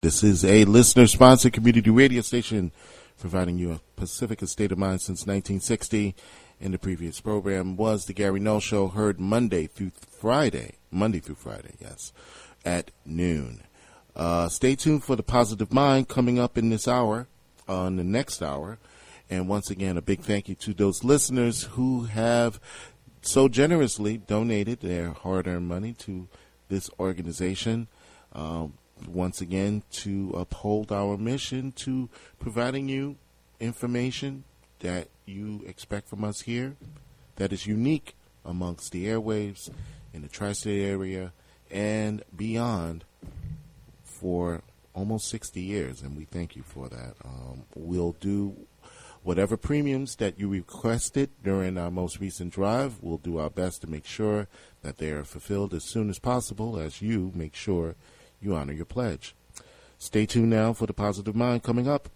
This is a listener-sponsored community radio station providing you a Pacifica state of mind since 1960. In the previous program was the Gary Null Show, heard Monday through Friday, yes, at noon. Stay tuned for the Positive Mind coming up in this hour, on the next hour. And once again, a big thank you to those listeners who have so generously donated their hard-earned money to this organization. Once again, to uphold our mission to providing you information that you expect from us here that is unique amongst the airwaves in the tri-state area and beyond for almost 60 years, and we thank you for that. We'll do whatever premiums that you requested during our most recent drive. We'll do our best to make sure that they are fulfilled as soon as possible, as you make sure you honor your pledge. Stay tuned now for the Positive Mind coming up.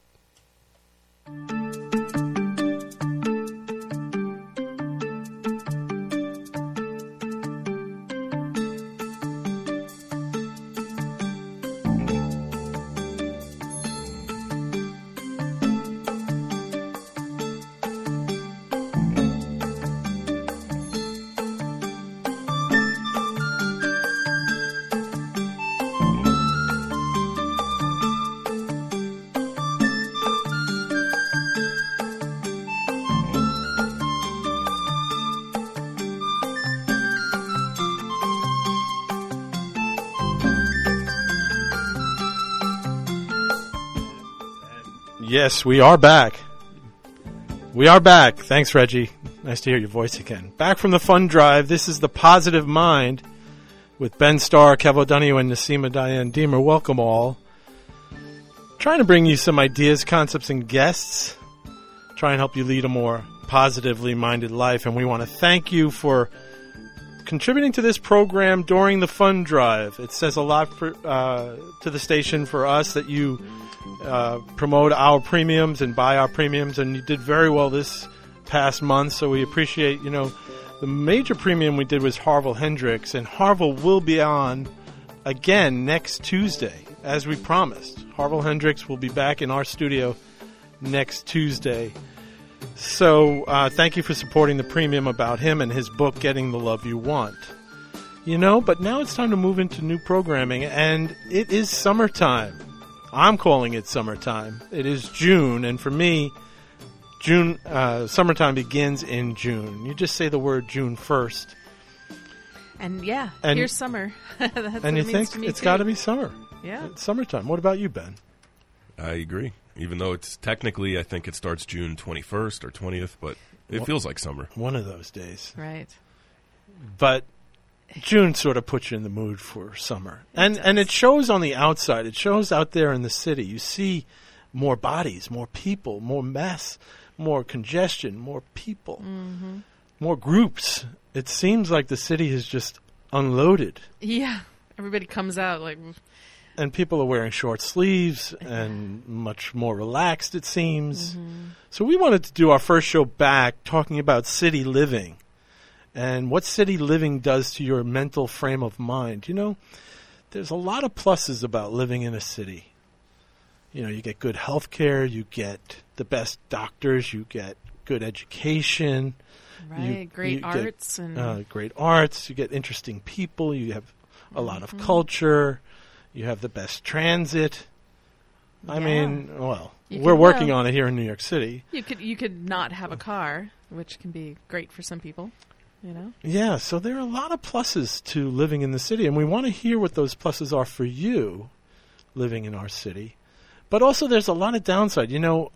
Yes, we are back. We are back. Thanks, Reggie. Nice to hear your voice again. Back from the fun drive. This is the Positive Mind with Ben Starr, Kev O'Donoghue, and Nasima Diane Deemer. Welcome all. Trying to bring you some ideas, concepts, and guests. Try and help you lead a more positively minded life. And we want to thank you for contributing to this program during the fun drive. It says a lot to the station for us that you promote our premiums and buy our premiums, and you did very well this past month, so we appreciate, the major premium we did was Harville Hendrix, and Harville will be on again next Tuesday, as we promised. Harville Hendrix will be back in our studio next Tuesday. So thank you for supporting the premium about him and his book, Getting the Love You Want. But now it's time to move into new programming, and it is summertime. I'm calling it summertime. It is June, and for me, summertime begins in June. You just say the word June 1st. And here's summer. And you think it's got to be summer. Yeah. It's summertime. What about you, Ben? I agree. Even though it's technically, I think it starts June 21st or 20th, but it feels like summer. One of those days. Right. But June sort of puts you in the mood for summer. And it shows on the outside. It shows out there in the city. You see more bodies, more people, more mess, more congestion, more people, more groups. It seems like the city has just unloaded. Yeah. Everybody comes out like... And people are wearing short sleeves and much more relaxed, it seems. So we wanted to do our first show back talking about city living and what city living does to your mental frame of mind. There's a lot of pluses about living in a city. You get good health care, you get the best doctors, you get good education. Right, great arts. Great arts, you get interesting people, you have a lot of culture. You have the best transit. I mean, we're working on it here in New York City. You could not have a car, which can be great for some people, Yeah, so there are a lot of pluses to living in the city, and we want to hear what those pluses are for you living in our city. But also there's a lot of downside.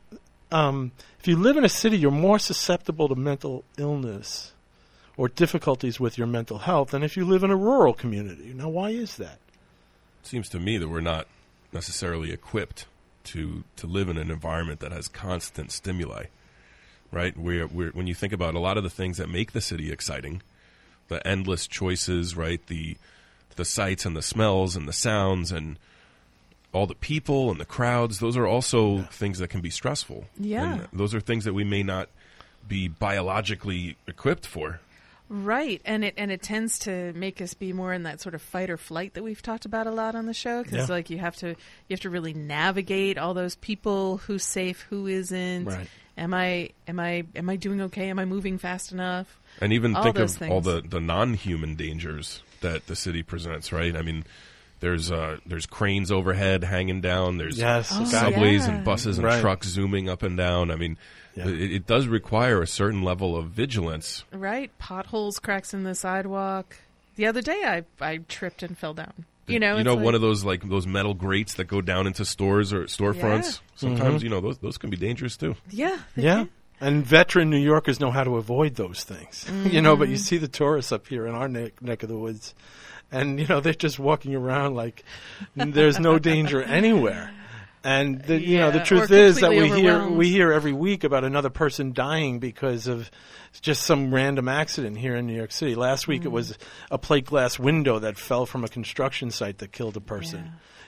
If you live in a city, you're more susceptible to mental illness or difficulties with your mental health than if you live in a rural community. Now, why is that? It seems to me that we're not necessarily equipped to live in an environment that has constant stimuli, right? We're when you think about a lot of the things that make the city exciting, the endless choices, right? The sights and the smells and the sounds and all the people and the crowds, those are also things that can be stressful. Yeah. And those are things that we may not be biologically equipped for. Right, and it tends to make us be more in that sort of fight or flight that we've talked about a lot on the show, because like you have to really navigate all those people, who's safe, who isn't. Right. Am I doing okay? Am I moving fast enough? And even All think those of all things. the non-human dangers that the city presents, right? I mean, there's cranes overhead hanging down. There's subways and buses and trucks zooming up and down. I mean, it does require a certain level of vigilance. Right, potholes, cracks in the sidewalk. The other day, I tripped and fell down. You know, one of those those metal grates that go down into stores or storefronts. Sometimes those can be dangerous too. Yeah. Yeah. And veteran New Yorkers know how to avoid those things. But you see the tourists up here in our neck of the woods, and they're just walking around like there's no danger anywhere. And the truth is that we hear every week about another person dying because of just some random accident here in New York City. Last week it was a plate glass window that fell from a construction site that killed a person.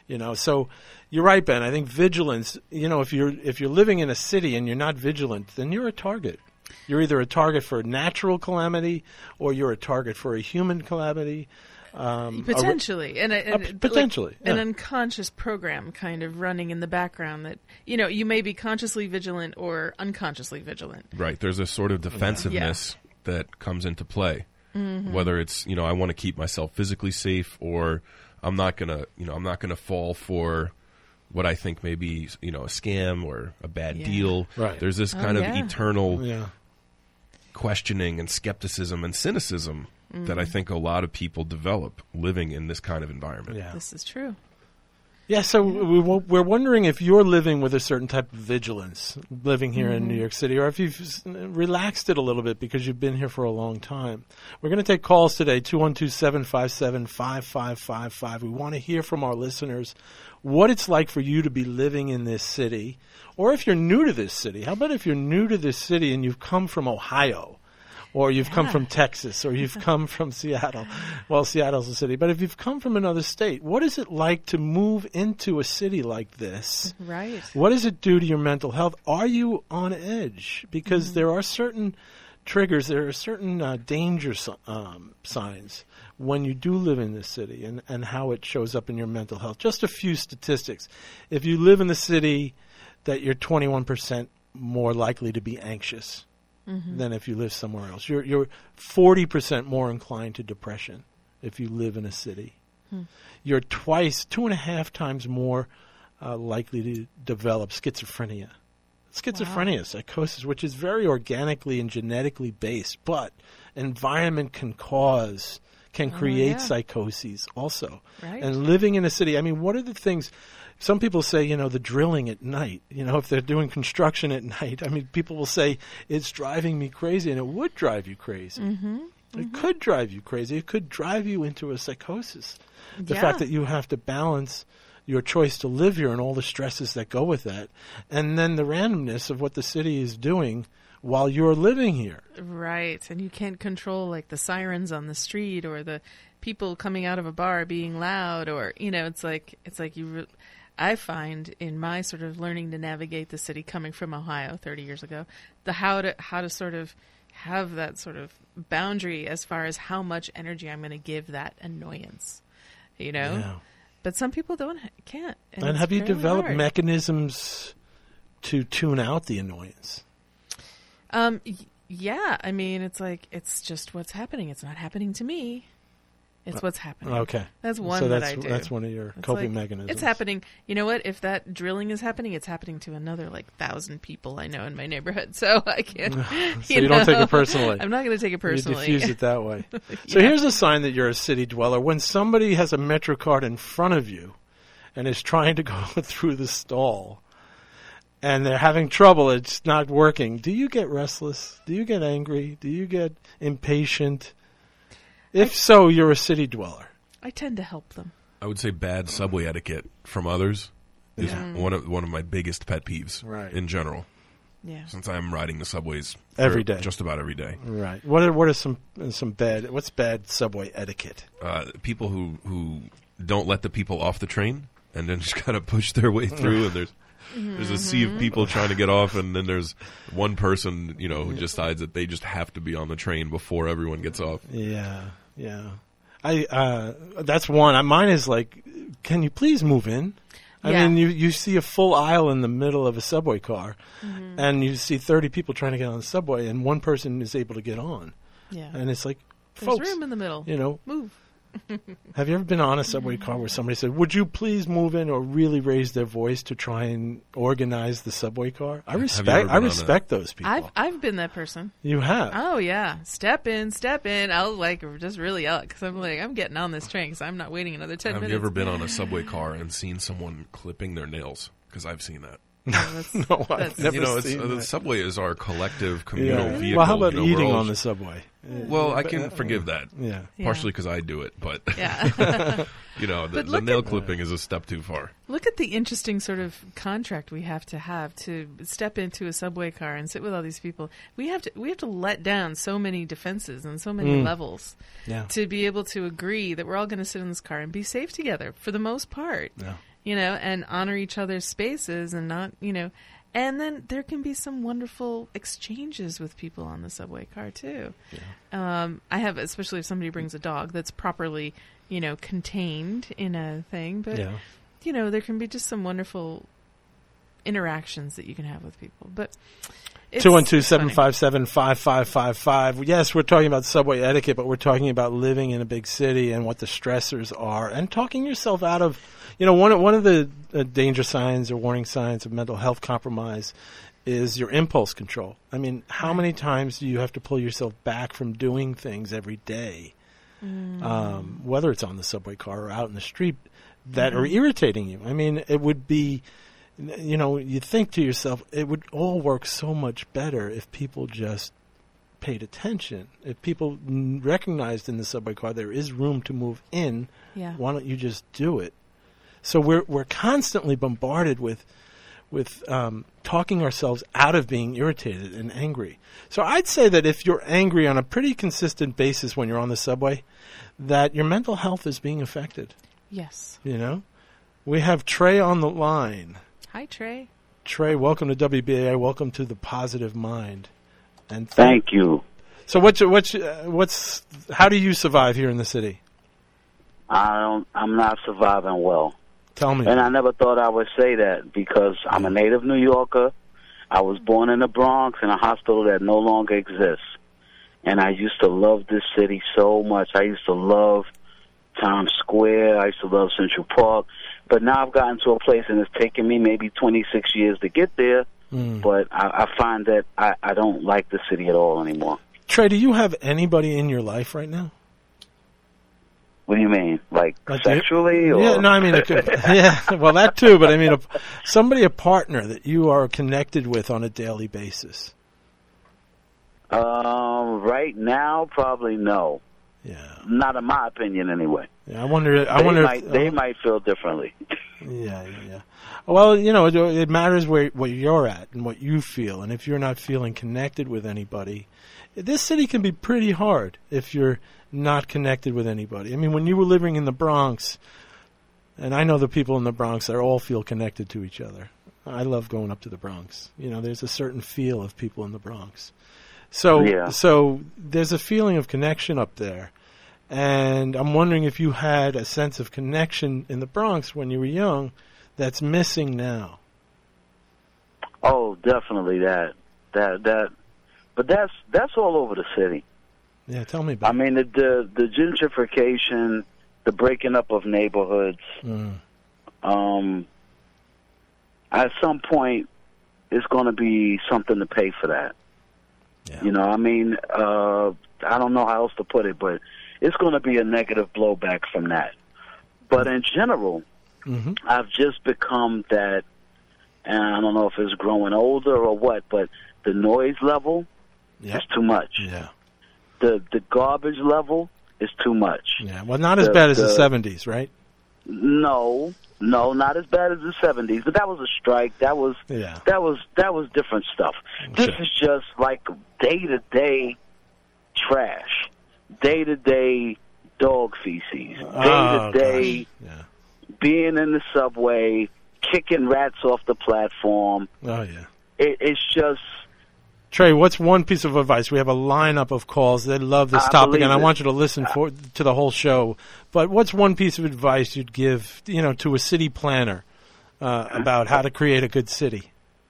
So you're right, Ben. I think vigilance, if you're living in a city and you're not vigilant, then you're a target. You're either a target for a natural calamity or you're a target for a human calamity. Potentially. Potentially. An unconscious program kind of running in the background that, you may be consciously vigilant or unconsciously vigilant. Right. There's a sort of defensiveness that comes into play. Whether it's, I want to keep myself physically safe, or I'm not going to fall for what I think may be, a scam or a bad deal. Right. There's this kind of eternal questioning and skepticism and cynicism that I think a lot of people develop living in this kind of environment. Yeah. This is true. Yeah, so we're wondering if you're living with a certain type of vigilance, living here in New York City, or if you've relaxed it a little bit because you've been here for a long time. We're going to take calls today, 212-757-5555. We want to hear from our listeners what it's like for you to be living in this city, or if you're new to this city. How about if you're new to this city and you've come from Ohio? Or you've come from Texas, or you've come from Seattle. Well, Seattle's a city. But if you've come from another state, what is it like to move into a city like this? Right. What does it do to your mental health? Are you on edge? Because there are certain triggers, there are certain danger signs when you do live in this city and how it shows up in your mental health. Just a few statistics. If you live in the city, that you're 21% more likely to be anxious than if you live somewhere else. You're 40% more inclined to depression if you live in a city. You're 2.5 times more likely to develop schizophrenia. Psychosis, which is very organically and genetically based, but environment can create psychoses also. Right. And living in a city, I mean, what are the things... Some people say, the drilling at night, if they're doing construction at night, I mean, people will say, it's driving me crazy, and it would drive you crazy. It could drive you crazy. It could drive you into a psychosis. The fact that you have to balance your choice to live here and all the stresses that go with that, and then the randomness of what the city is doing while you're living here. Right, and you can't control, like, the sirens on the street or the people coming out of a bar being loud, or, it's like you... I find in my sort of learning to navigate the city, coming from Ohio 30 years ago, how to sort of have that sort of boundary as far as how much energy I'm going to give that annoyance, Yeah. But some people can't. And have you developed mechanisms to tune out the annoyance? Yeah. I mean, it's like, it's just what's happening. It's not happening to me. It's what's happening. Okay. That's one that I do. That's one of your coping mechanisms. It's happening. You know what? If that drilling is happening, it's happening to another 1,000 people I know in my neighborhood. So I can't. So you don't take it personally. I'm not going to take it personally. You diffuse it that way. So here's a sign that you're a city dweller. When somebody has a MetroCard in front of you and is trying to go through the stall and they're having trouble, it's not working, do you get restless? Do you get angry? Do you get impatient? If so, you're a city dweller. I tend to help them. I would say bad subway etiquette from others is one of my biggest pet peeves in general. Yeah. Since I'm riding the subways every day, just about every day. Right. What are some bad? What's bad subway etiquette? People who don't let the people off the train and then just kind of push their way through, and there's there's a sea of people trying to get off, and then there's one person, who decides that they just have to be on the train before everyone gets off. Yeah. That's one. Mine is like, can you please move in? I mean, you see a full aisle in the middle of a subway car, and you see 30 people trying to get on the subway, and one person is able to get on. Yeah. And it's like, There's folks, room in the middle. Move. Have you ever been on a subway car where somebody said, would you please move in, or really raise their voice to try and organize the subway car? I respect those people. I've been that person. You have? Oh, yeah. Step in. I'll just really yell because I'm getting on this train because I'm not waiting another 10 minutes. Have you ever been on a subway car and seen someone clipping their nails? Because I've seen that. No, I've never seen that. The subway is our collective communal vehicle. Well, how about eating on the subway? Well, I can forgive that. Yeah. Partially because I do it, but yeah. the nail clipping is a step too far. Look at the interesting sort of contract we have to step into a subway car and sit with all these people. We have to let down so many defenses and so many levels to be able to agree that we're all going to sit in this car and be safe together for the most part. Yeah. And honor each other's spaces and not, and then there can be some wonderful exchanges with people on the subway car too. Yeah. I have, especially if somebody brings a dog that's properly, contained in a thing, but there can be just some wonderful interactions that you can have with people. But 212-757-5555. Yes, we're talking about subway etiquette, but we're talking about living in a big city and what the stressors are, and talking yourself out of, one of the danger signs or warning signs of mental health compromise is your impulse control. I mean, how many times do you have to pull yourself back from doing things every day, whether it's on the subway car or out in the street, that are irritating you? I mean, it would be... you think to yourself, it would all work so much better if people just paid attention. If people recognized in the subway car there is room to move in, why don't you just do it? So we're constantly bombarded with talking ourselves out of being irritated and angry. So I'd say that if you're angry on a pretty consistent basis when you're on the subway, that your mental health is being affected. Yes. We have Trey on the line. Hi, Trey. Trey, welcome to WBAI. Welcome to the Positive Mind. And thank you. So, how do you survive here in the city? I'm not surviving well. Tell me. And I never thought I would say that because I'm a native New Yorker. I was born in the Bronx in a hospital that no longer exists, and I used to love this city so much. I used to love Times Square. I used to love Central Park. But now I've gotten to a place, and it's taken me maybe 26 years to get there, but I find that I don't like the city at all anymore. Trey, do you have anybody in your life right now? What do you mean? Like sexually? Or? Yeah, no, I mean, well, that too, but I mean, a partner that you are connected with on a daily basis. Right now, probably no. Yeah. Not in my opinion, anyway. Yeah, I wonder. They might feel differently. Yeah. Well, it matters where you're at and what you feel, and if you're not feeling connected with anybody, this city can be pretty hard if you're not connected with anybody. I mean, when you were living in the Bronx, and I know the people in the Bronx, they all feel connected to each other. I love going up to the Bronx. There's a certain feel of people in the Bronx. So there's a feeling of connection up there. And I'm wondering if you had a sense of connection in the Bronx when you were young that's missing now. Oh, definitely that. But that's all over the city. Yeah, tell me about it. I mean, the gentrification, the breaking up of neighborhoods. At some point, it's going to be something to pay for that. Yeah. I mean, I don't know how else to put it, but it's going to be a negative blowback from that. But in general, I've just become that, and I don't know if it's growing older or what, but the noise level is too much. Yeah. The garbage level is too much. Yeah, well, not as bad as the 70s, right? No, not as bad as the 70s. But that was a strike. That was different stuff. This is just like day-to-day trash, day-to-day dog feces, day-to-day being in the subway, kicking rats off the platform. Oh, yeah. It's just... Trey, what's one piece of advice? We have a lineup of calls. They love this topic, and I want you to listen to the whole show. But what's one piece of advice you'd give, to a city planner about how to create a good city?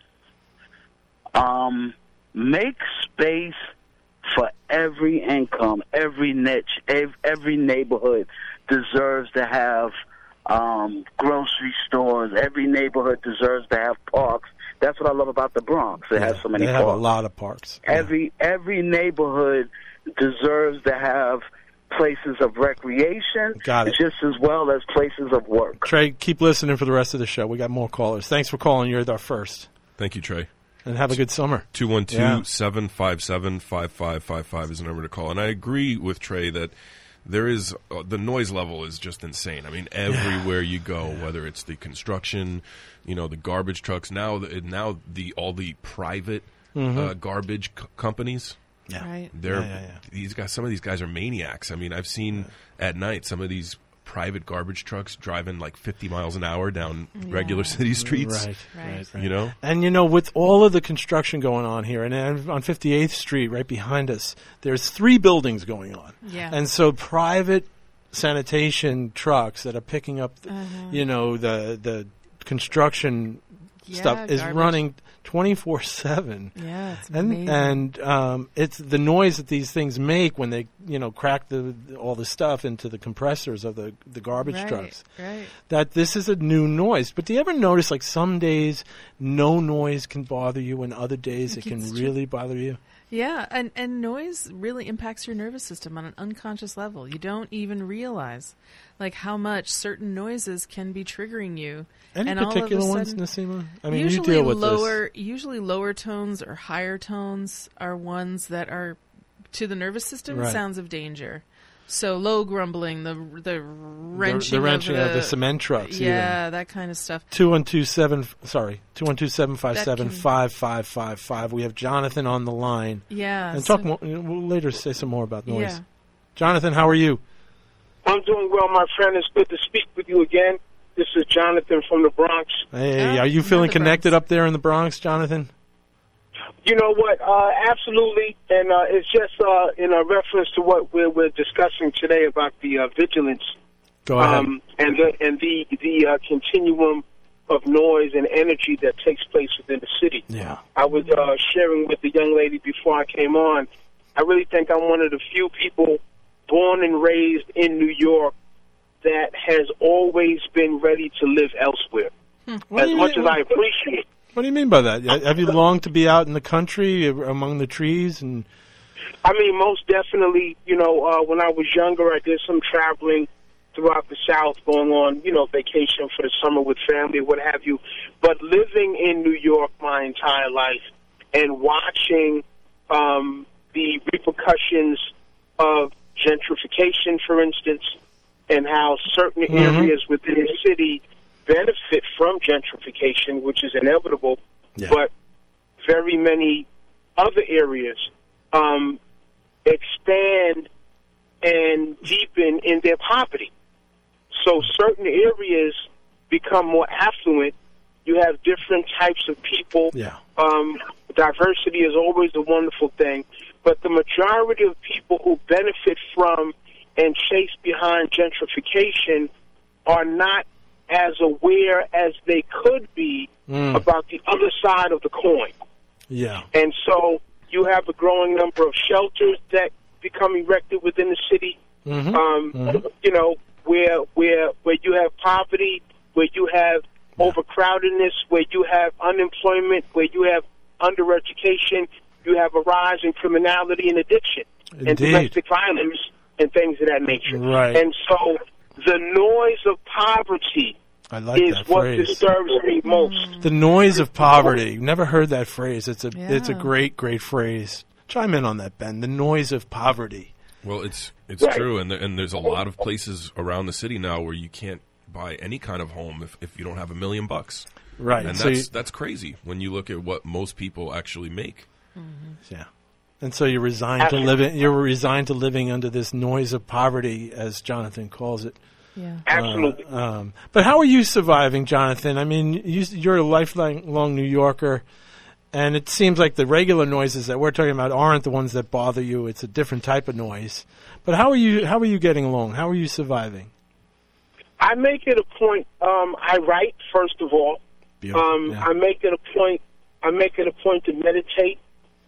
Make space for every income, every niche, every neighborhood deserves to have grocery stores. Every neighborhood deserves to have parks. That's what I love about the Bronx. It has so many parks. They have a lot of parks. Yeah. Every neighborhood deserves to have places of recreation, just as well as places of work. Trey, keep listening for the rest of the show. We got more callers. Thanks for calling. You're our first. Thank you, Trey. And have a good summer. 212-757-5555 is the number to call. And I agree with Trey that there is the noise level is just insane. I mean, everywhere you go, whether it's the construction, the garbage trucks, all the private garbage companies. Yeah, right. These guys. Some of these guys are maniacs. I mean, I've seen at night some of these private garbage trucks driving like 50 miles an hour down regular city streets. Right. And with all of the construction going on here, and on 58th Street, right behind us, there's 3 buildings going on. Yeah. And so private sanitation trucks that are picking up, the construction stuff is running 24/7. Yeah, it's amazing. And it's the noise that these things make when they, crack all the stuff into the compressors of the garbage trucks. Right. That this is a new noise. But do you ever notice, like, some days no noise can bother you, and other days it can really bother you? Yeah, and noise really impacts your nervous system on an unconscious level. You don't even realize, how much certain noises can be triggering you. Any and particular all of a ones, sudden, Nassima? I mean, you deal with this. Usually lower tones or higher tones are ones that are, to the nervous system, sounds of danger. So low grumbling, the wrenching, of the cement trucks. Yeah, that kind of stuff. 212-757-5555. We have Jonathan on the line. Yeah. And talk more. We'll later say some more about noise. Yeah. Jonathan, how are you? I'm doing well, my friend. It's good to speak with you again. This is Jonathan from the Bronx. Hey, are you feeling connected up there in the Bronx, Jonathan? You know what? Absolutely, and it's just in a reference to what we're discussing today about the vigilance. Go ahead. And the continuum of noise and energy that takes place within the city. Yeah. I was sharing with the young lady before I came on. I really think I'm one of the few people born and raised in New York that has always been ready to live elsewhere. As much as I appreciate. What do you mean by that? Have you longed to be out in the country among the trees? And I mean, most definitely. When I was younger, I did some traveling throughout the South, going on, vacation for the summer with family, what have you. But living in New York my entire life and watching the repercussions of gentrification, for instance, and how certain areas within the city benefit from gentrification, which is inevitable, but very many other areas expand and deepen in their poverty. So certain areas become more affluent. You have different types of people. Yeah. Diversity is always a wonderful thing, but the majority of people who benefit from and chase behind gentrification are not as aware as they could be about the other side of the coin. Yeah. And so you have a growing number of shelters that become erected within the city, where you have poverty, where you have overcrowdedness, where you have unemployment, where you have undereducation, you have a rise in criminality and addiction and domestic violence and things of that nature. Right. And so the noise of poverty is what disturbs me most. The noise of poverty. Never heard that phrase. It's a great, great phrase. Chime in on that, Ben. The noise of poverty. Well, it's true, and there's a lot of places around the city now where you can't buy any kind of home if you don't have $1 million. Right. And that's crazy when you look at what most people actually make. Yeah. And so you're resigned to living. You're resigned to living under this noise of poverty, as Jonathan calls it. Yeah. Absolutely. But how are you surviving, Jonathan? I mean, you're a lifelong New Yorker, and it seems like the regular noises that we're talking about aren't the ones that bother you. It's a different type of noise. But how are you getting along? How are you surviving? I make it a point. I write first of all. Beautiful. Yeah. I make it a point. I make it a point to meditate.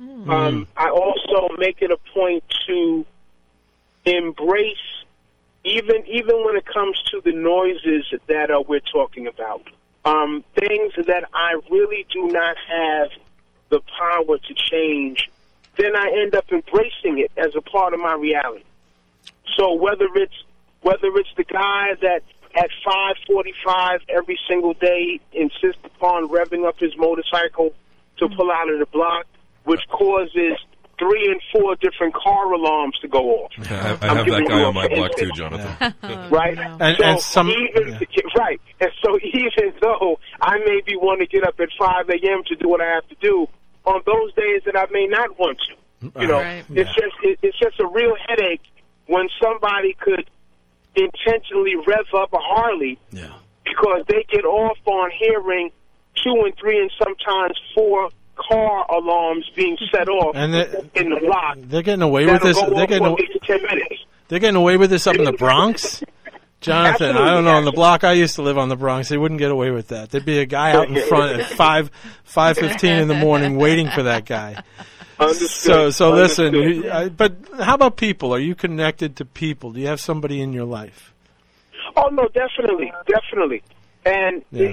I also make it a point to embrace, even when it comes to the noises that we're talking about, things that I really do not have the power to change. Then I end up embracing it as a part of my reality. So whether it's the guy that at 5:45 every single day insists upon revving up his motorcycle to pull out of the block, which causes 3 and 4 different car alarms to go off. Yeah, I have that guy on my block too, Jonathan. Right? No. And some Right. And so even though I maybe want to get up at 5 a.m. to do what I have to do, on those days that I may not want to, you know, Right. it's just a real headache when somebody could intentionally rev up a Harley because they get off on hearing 2 and 3 and sometimes 4 car alarms being set off And in the block. they're getting away with this. That'll go They're off getting for 8 to 10 minutes. They're getting away with this up in the Bronx. Jonathan, I don't know. On the Absolutely. block I used to live on the Bronx, they wouldn't get away with that. There'd be a guy out in front at 5:15 in the morning waiting for that guy. Understood. So listen. Understood. But how about people? Are you connected to people? Do you have somebody in your life? Oh no, definitely, and Yeah.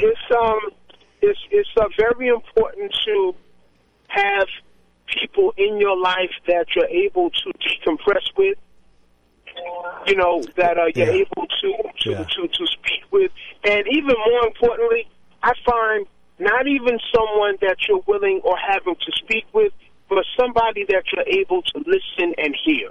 it's very important to have people in your life that you're able to decompress with. You know, that you're Yeah. able to speak with, and even more importantly, I find not even someone that you're willing or having to speak with, but somebody that you're able to listen and hear.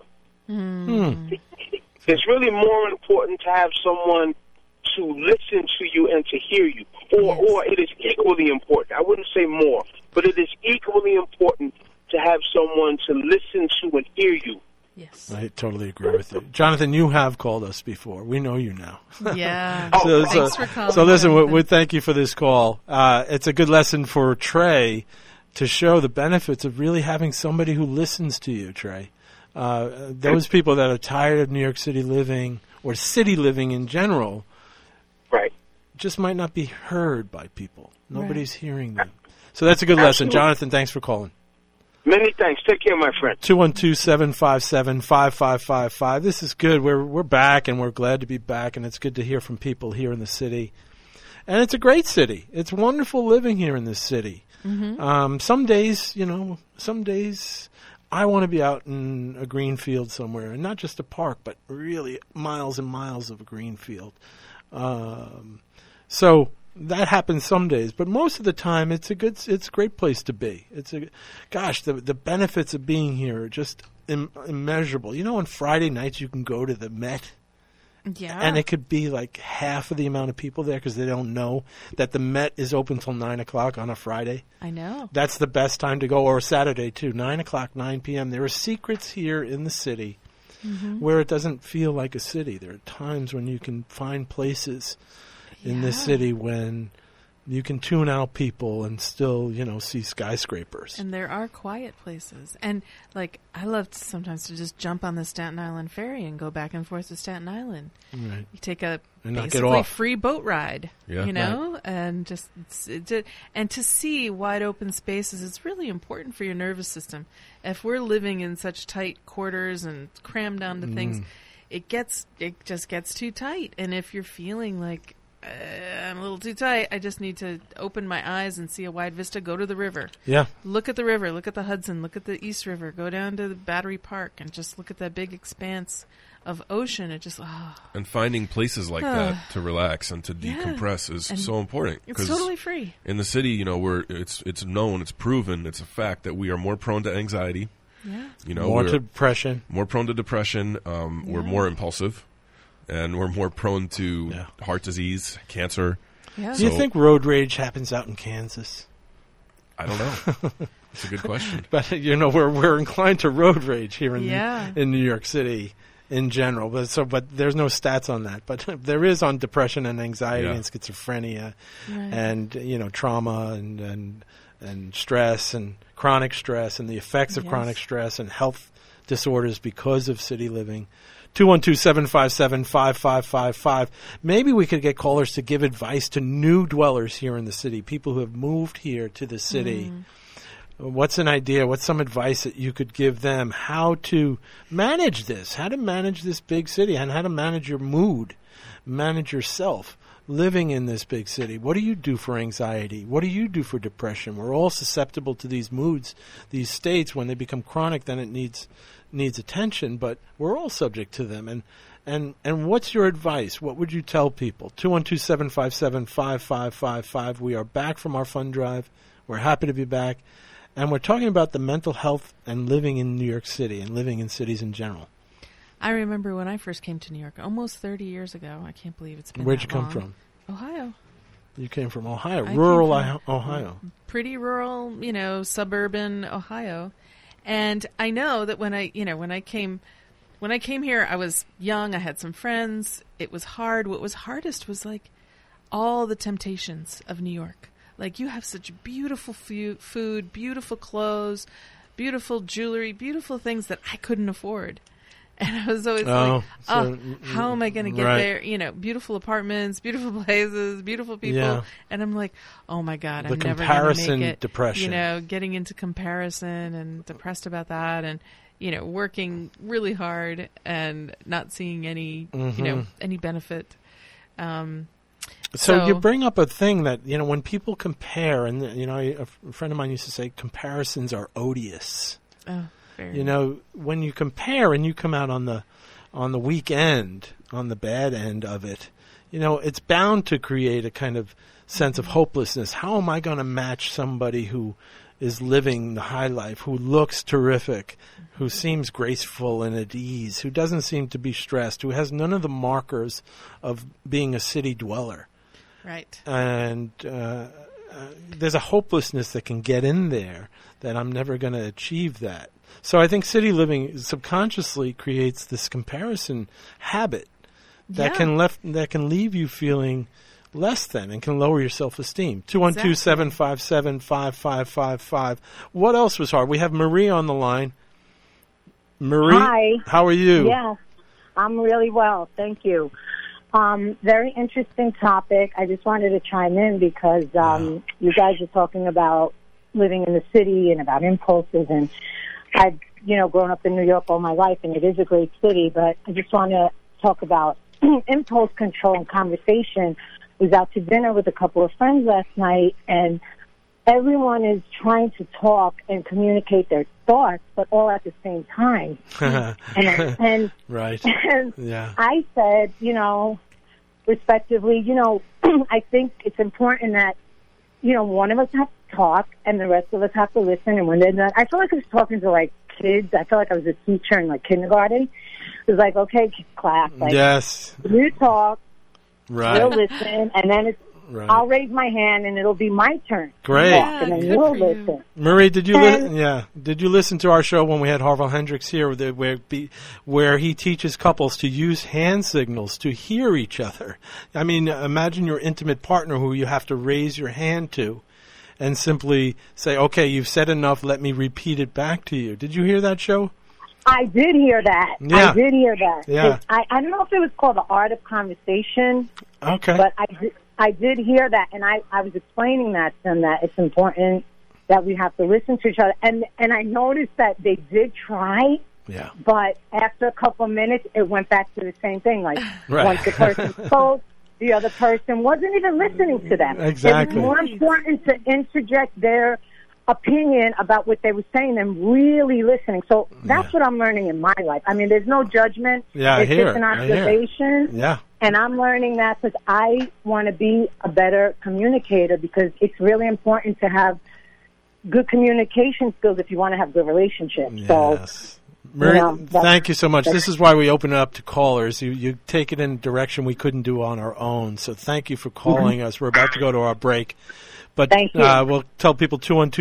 It's really more important to have someone to listen to you and to hear you, or it is equally important. I wouldn't say more, but it is equally important to have someone to listen to and hear you. Yes. I totally agree with you. Jonathan, you have called us before. We know you now. Yeah. Oh, Thanks for calling. So listen, Jonathan. we thank you for this call. It's a good lesson for Trey to show the benefits of really having somebody who listens to you, Trey. Those people that are tired of New York City living or city living in general Right. just might not be heard by people. Nobody's Right. hearing them. So that's a good lesson. Absolutely. Jonathan, thanks for calling. Many thanks. Take care, my friend. 212-757-5555. This is good. We're back, and we're glad to be back, and it's good to hear from people here in the city. And it's a great city. It's wonderful living here in this city. Some days, I want to be out in a green field somewhere, and not just a park, but really miles and miles of a green field. So that happens some days, but most of the time it's a great place to be. The benefits of being here are just immeasurable. You know, on Friday nights you can go to the Met, Yeah. and it could be like half of the amount of people there because they don't know that the Met is open till 9 o'clock on a Friday. I know. That's the best time to go, or Saturday too, 9 o'clock, 9 p.m. There are secrets here in the city where it doesn't feel like a city. There are times when you can find places in this Yeah. city when you can tune out people and still, see skyscrapers. And there are quiet places. And, I love sometimes to just jump on the Staten Island ferry and go back and forth to Staten Island. Right. You take a And not get basically off. free boat ride, Yeah. and just and to see wide open spaces. It's really important for your nervous system. If we're living in such tight quarters and crammed down to things, it just gets too tight. And if you're feeling like I'm a little too tight, I just need to open my eyes and see a wide vista. Go to the river. Yeah. Look at the river. Look at the Hudson. Look at the East River. Go down to the Battery Park and just look at that big expanse of ocean. It just, And finding places like that to relax and to Yeah. decompress is And so important. it's 'cause totally free. in the city, it's known, it's proven, it's a fact that we are more prone to anxiety. Yeah. More we're to depression. more prone to depression. We're more impulsive, and we're more prone to heart disease, cancer. Yeah. Do you So- think road rage happens out in Kansas? I don't know. It's a good question. But we're inclined to road rage here in Yeah. in New York City, in general. But there's no stats on that. But there is on depression and anxiety and schizophrenia, and trauma and stress and chronic stress and the effects of chronic stress and health disorders because of city living. 212-757-5555. Maybe we could get callers to give advice to new dwellers here in the city, people who have moved here to the city. What's an idea? What's some advice that you could give them? How to manage this? How to manage this big city and how to manage your mood, manage yourself living in this big city. What do you do for anxiety? What do you do for depression? We're all susceptible to these moods, these states. When they become chronic, then it needs attention, but we're all subject to them. And what's your advice? What would you tell people? 212-757-5555. We are back from our fund drive. We're happy to be back. And we're talking about the mental health and living in New York City and living in cities in general. I remember when I first came to New York, almost 30 years ago. I can't believe it's been Where'd that you come long. from? Ohio. You came from Ohio, I rural came from Ohio. Pretty rural, suburban Ohio. And I know that when I came here, I was young. I had some friends. It was hard. What was hardest was like all the temptations of New York. Like you have such beautiful food, beautiful clothes, beautiful jewelry, beautiful things that I couldn't afford. And I was always how am I going to get there? Beautiful apartments, beautiful places, beautiful people. Yeah. And I'm like, oh my God, I'm never going to make it. Depression. Getting into comparison and depressed about that and, working really hard and not seeing any, any benefit. So you bring up a thing that, when people compare, and, a friend of mine used to say comparisons are odious. Oh. When you compare and you come out on the weak end, on the bad end of it, it's bound to create a kind of sense of hopelessness. How am I going to match somebody who is living the high life, who looks terrific, who seems graceful and at ease, who doesn't seem to be stressed, who has none of the markers of being a city dweller? Right. And there's a hopelessness that can get in there that I'm never going to achieve that. So I think city living subconsciously creates this comparison habit that can leave you feeling less than and can lower your self-esteem. 212-757-5555. What else was hard? We have Marie on the line. Marie, hi. How are you? Yes, I'm really well. Thank you. Very interesting topic. I just wanted to chime in because you guys are talking about living in the city and about impulses, and I've, grown up in New York all my life, and it is a great city, but I just want to talk about impulse control and conversation. I was out to dinner with a couple of friends last night, and everyone is trying to talk and communicate their thoughts, but all at the same time. and right. And yeah. I said, respectively, I think it's important that, one of us has to talk and the rest of us have to listen. And when they're done, I feel like I was talking to kids. I feel like I was a teacher in kindergarten. It was like, okay, class, yes, you talk, right? We'll listen, and then I'll raise my hand, and it'll be my turn. Great, to talk, and then you'll listen. Marie, did you Did you listen to our show when we had Harville Hendricks here, where he teaches couples to use hand signals to hear each other? I mean, imagine your intimate partner who you have to raise your hand to, and simply say, "Okay, you've said enough. Let me repeat it back to you." Did you hear that show? I did hear that. Yeah. I did hear that. Yeah. I don't know if it was called The Art of Conversation. Okay. But I did hear that, and I was explaining that to them, that it's important that we have to listen to each other. And I noticed that they did try, but after a couple of minutes, it went back to the same thing. Once the person spoke, the other person wasn't even listening to them. Exactly. It was more important to interject their opinion about what they were saying than really listening. So that's what I'm learning in my life. I mean, there's no judgment. Yeah, it's just an observation. Yeah. And I'm learning that because I want to be a better communicator, because it's really important to have good communication skills if you want to have good relationships. Yes. Marie, that's- thank you so much. This is why we open it up to callers. You take it in a direction we couldn't do on our own. So thank you for calling us. We're about to go to our break. But Thank you. We'll tell people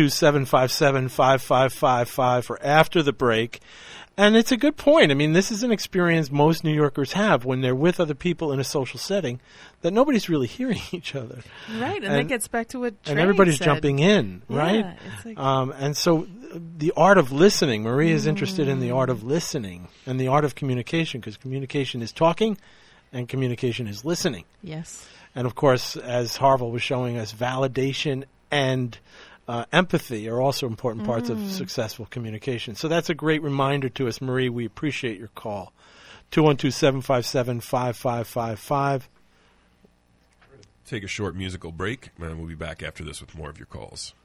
212-757-5555 for after the break. And it's a good point. I mean, this is an experience most New Yorkers have when they're with other people in a social setting, that nobody's really hearing each other. Right, and that gets back to what Trey And everybody's said. jumping in, right? Yeah, it's like, And so the art of listening, Marie is interested in the art of listening and the art of communication, because communication is talking and communication is listening. yes. And of course, as Harville was showing us, validation and empathy are also important parts of successful communication. So that's a great reminder to us, Marie. We appreciate your call. 212-757-5555. Take a short musical break, and we'll be back after this with more of your calls.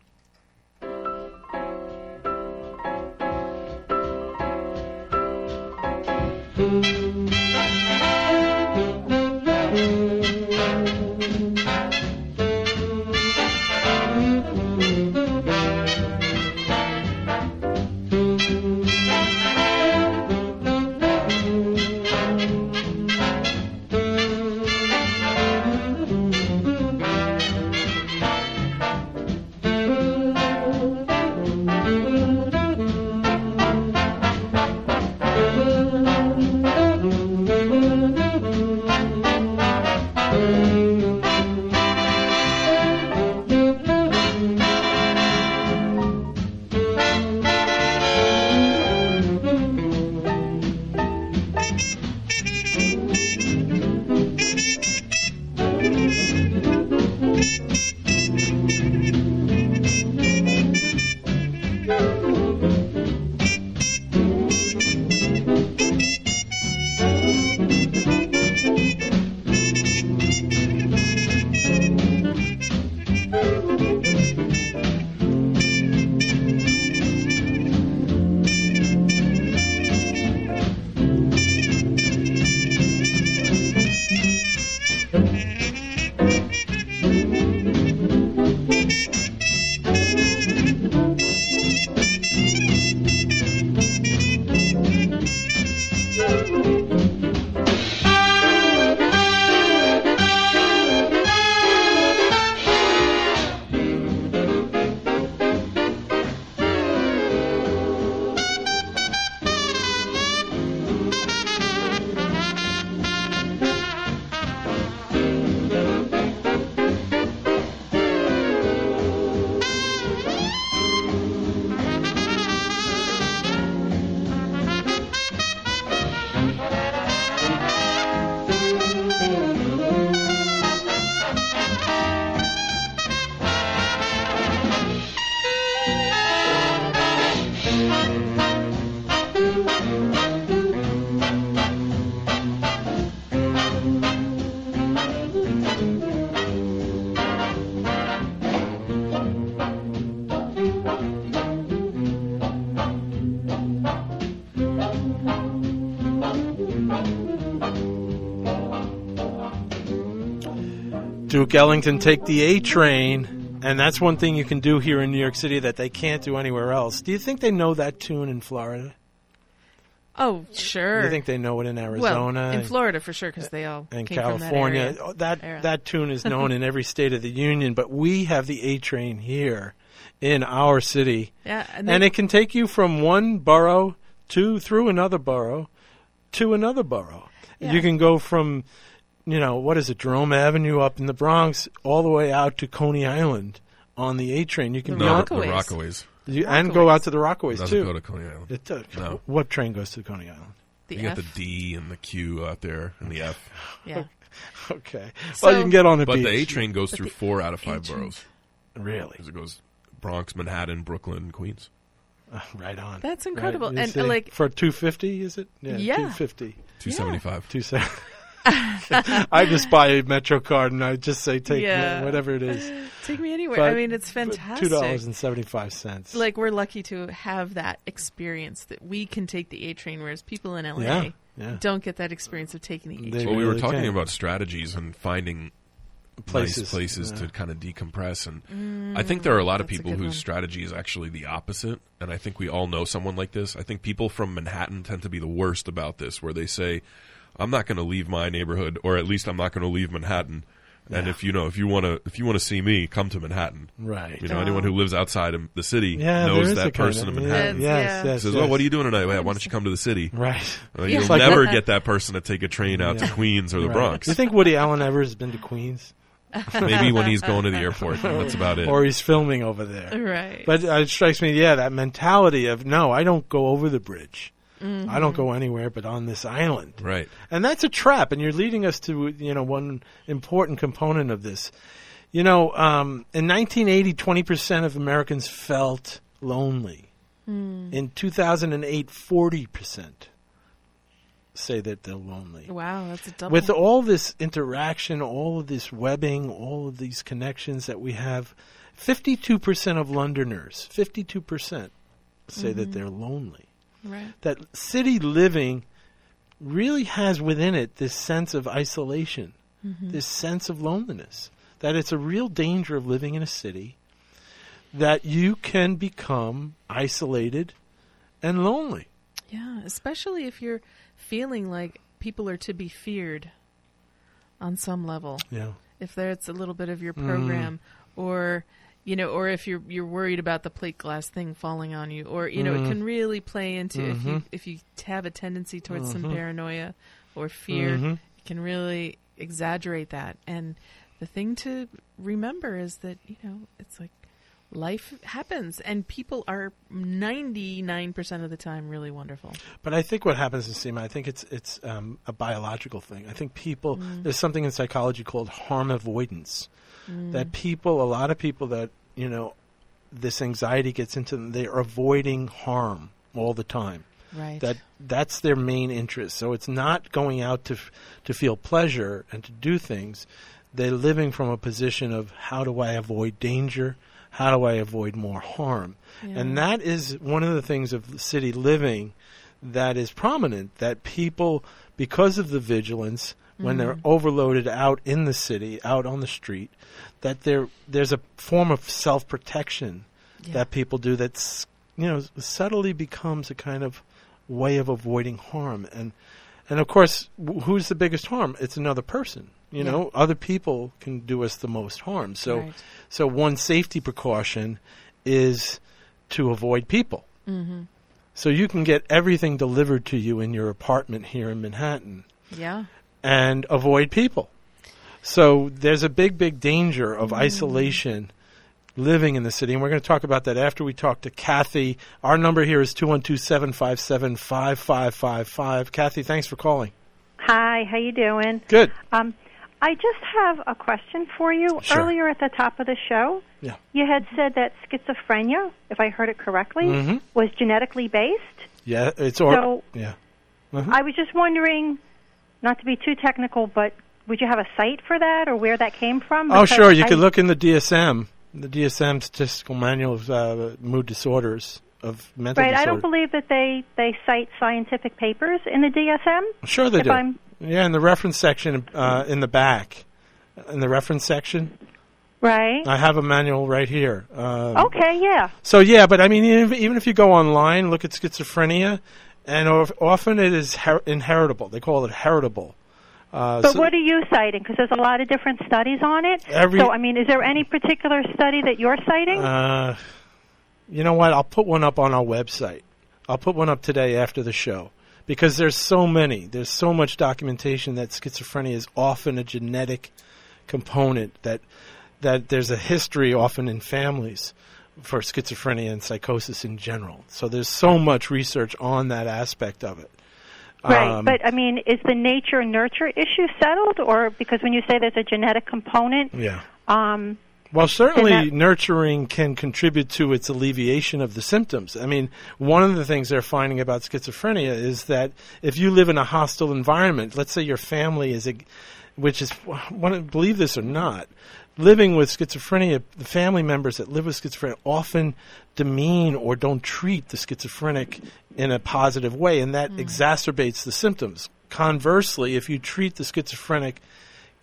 Duke Ellington, Take the A Train, and that's one thing you can do here in New York City that they can't do anywhere else. Do you think they know that tune in Florida? Oh, sure. Do you think they know it in Arizona? Well, in Florida for sure, because they all and came California. From that area. That tune is known in every state of the union, but we have the A Train here in our city. Yeah, and it can take you from one borough through another borough to another borough. Yeah. You can go from, what is it, Jerome Avenue up in the Bronx all the way out to Coney Island on the A Train. You can The Rockaways. Rockaways. and go out to the Rockaways It doesn't too. go to Coney Island. It does. No. What train goes to Coney Island? You got the D and the Q out there and the F. Yeah. Okay. So- Well, you can get on the But beach. the A train goes through the 4 out of 5 A-train- boroughs. Really? Because it goes Bronx, Manhattan, Brooklyn, Queens. Right on. That's incredible. You And, see? like- for $2.50, is it? Yeah. $2.50. 275. I just buy a Metro card and I just say take Yeah. whatever it is. Take me anywhere. But- I mean, it's fantastic. $2.75. Like, we're lucky to have that experience that we can take the A train, whereas people in LA Yeah. don't get that experience of taking the A They train. Well, we were really talking can. about strategies and finding places, to kind of decompress. And I think there are a lot of that's a people good whose one. strategy is actually the opposite. And I think we all know someone like this. I think people from Manhattan tend to be the worst about this, where they say, I'm not going to leave my neighborhood, or at least I'm not going to leave Manhattan. And if you want to see me, come to Manhattan. Right. You know, anyone who lives outside of the city Yeah, there knows is that a kind person of- in Manhattan. Yes. Says, well, what are you doing tonight? Well, why don't you come to the city? Right. You'll It's like- never get that person to take a train out to Yeah. Queens or the Right. Bronx. Do you think Woody Allen ever has been to Queens? Maybe when he's going to the airport, that's about it. Or he's filming over there. Right. But it strikes me, that mentality of, no, I don't go over the bridge. Mm-hmm. I don't go anywhere but on this island. Right. And that's a trap, and you're leading us to, one important component of this. In 1980, 20% of Americans felt lonely. In 2008, 40% say that they're lonely. Wow, that's a double. With all this interaction, all of this webbing, all of these connections that we have, 52% of Londoners, 52% say that they're lonely. right. That city living really has within it this sense of isolation, this sense of loneliness, that it's a real danger of living in a city, that you can become isolated and lonely. Yeah, especially if you're feeling like people are to be feared on some level. Yeah. If there's a little bit of your program, or or if you're worried about the plate glass thing falling on you, or it can really play into if you have a tendency towards some paranoia or fear, it can really exaggerate that. And the thing to remember is that it's like life happens, and people are 99% of the time really wonderful. But I think what happens is, Seema, I think it's a biological thing. I think people, there's something in psychology called harm avoidance. That a lot of people that, this anxiety gets into them, they are avoiding harm all the time. Right. That's their main interest. So it's not going out to feel pleasure and to do things. They're living from a position of, how do I avoid danger? How do I avoid more harm? Yeah. And that is one of the things of city living that is prominent, that people, because of the vigilance, when they're overloaded out in the city, out on the street, that there's a form of self-protection that people do that's, subtly becomes a kind of way of avoiding harm. And of course, who's the biggest harm? It's another person. Other people can do us the most harm. So, Right. so one safety precaution is to avoid people. So you can get everything delivered to you in your apartment here in Manhattan Yeah. and avoid people. So there's a big, big danger of isolation living in the city. And we're going to talk about that after we talk to Kathy. Our number here is 212-757-5555. Kathy, thanks for calling. Hi, how you doing? Good. I just have a question for you. Sure. Earlier at the top of the show, Yeah. you had said that schizophrenia, if I heard it correctly, was genetically based. Yeah, yeah. I was just wondering, not to be too technical, but would you have a site for that or where that came from? Oh, Because sure. You could look in the DSM Statistical Manual of Mood Disorders, of mental Right, disorders. I don't believe that they cite scientific papers in the DSM. Sure they if do. I'm- Yeah, in the reference section in the back. In the reference section. Right. I have a manual right here. Okay, yeah. So, yeah, but I mean, even if you go online, look at schizophrenia, and often it is inheritable. They call it heritable. But what are you citing? Because there's a lot of different studies on it. So, I mean, is there any particular study that you're citing? You know what? I'll put one up on our website. I'll put one up today after the show. Because there's so many. There's so much documentation that schizophrenia is often a genetic component, that there's a history often in families for schizophrenia and psychosis in general. So there's so much research on that aspect of it. Right, but I mean, is the nature-nurture issue settled? Or because when you say there's a genetic component... Yeah. Well, certainly that- nurturing can contribute to its alleviation of the symptoms. I mean, one of the things they're finding about schizophrenia is that if you live in a hostile environment, let's say your family is, believe this or not, living with schizophrenia, the family members that live with schizophrenia often demean or don't treat the schizophrenic in a positive way, and that exacerbates the symptoms. Conversely, if you treat the schizophrenic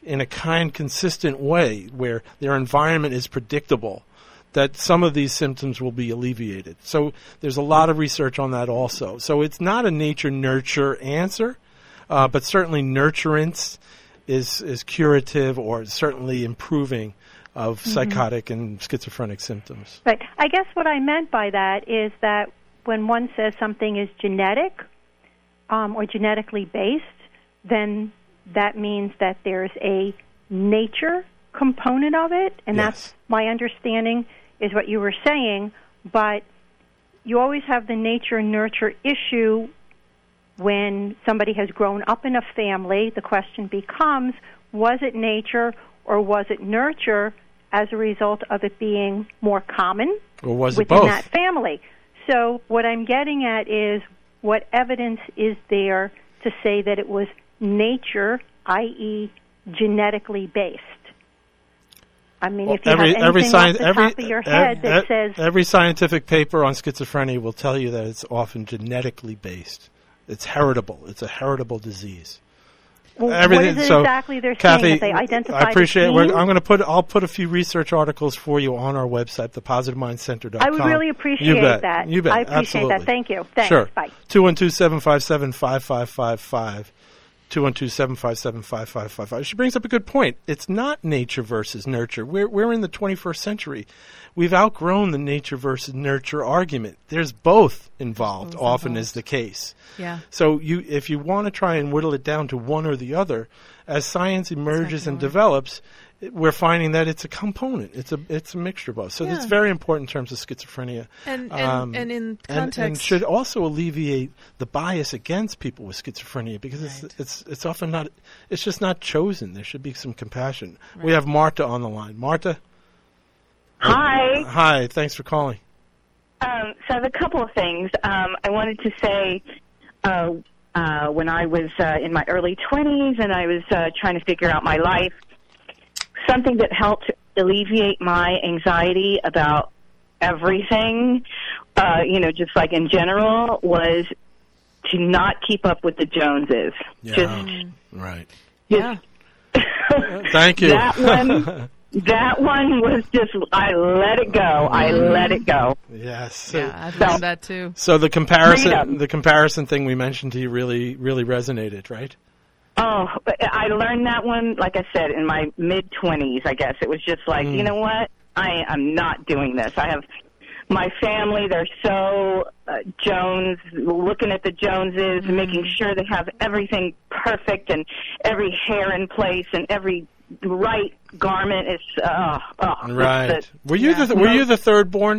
in a kind, consistent way where their environment is predictable, that some of these symptoms will be alleviated. So there's a lot of research on that also. So it's not a nature-nurture answer, but certainly nurturance is curative or certainly improving of psychotic and schizophrenic symptoms. Right. I guess what I meant by that is that when one says something is genetic or genetically based, then that means that there's a nature component of it, and that's my understanding is what you were saying, but you always have the nature-nurture issue when somebody has grown up in a family. The question becomes, was it nature or was it nurture as a result of it being more common or was within it both? That family? So what I'm getting at is what evidence is there to say that it was nature, i.e. genetically based? I mean, if you have anything off the top of your head that says... Every scientific paper on schizophrenia will tell you that it's often genetically based. It's heritable. It's a heritable disease. Well, what is it exactly they're Kathy, saying? If they identify I appreciate the it. I'll put a few research articles for you on our website, thepositivemindcenter.com. I would really appreciate that. You bet. I appreciate Absolutely. that. Thank you. Thanks. Sure. Bye. 212-757-5555. 212-757-5555. She brings up a good point. It's not nature versus nurture. We're in the 21st century. We've outgrown the nature versus nurture argument. There's both involved, often is the case. Yeah. So if you want to try and whittle it down to one or the other, as science emerges and develops, we're finding that it's a component. It's a mixture of both. So it's very important in terms of schizophrenia. And in context, and should also alleviate the bias against people with schizophrenia because it's often not. It's just not chosen. There should be some compassion. Right. We have Marta on the line. Marta. Hi. Hi. Thanks for calling. So I have a couple of things. I wanted to say when I was in my early 20s and I was trying to figure out my life, something that helped alleviate my anxiety about everything, just like in general, was to not keep up with the Joneses. Right. Thank you. That one was just, I let it go. I let it go. Yes. I've done that too. So the comparison thing we mentioned to you really resonated, right? Oh, I learned that one, like I said, in my mid-20s, I guess. It was just like, you know what? I'm not doing this. I have my family, they're so Jones, looking at the Joneses, making sure they have everything perfect and every hair in place and every right garment is right. Were you the third born?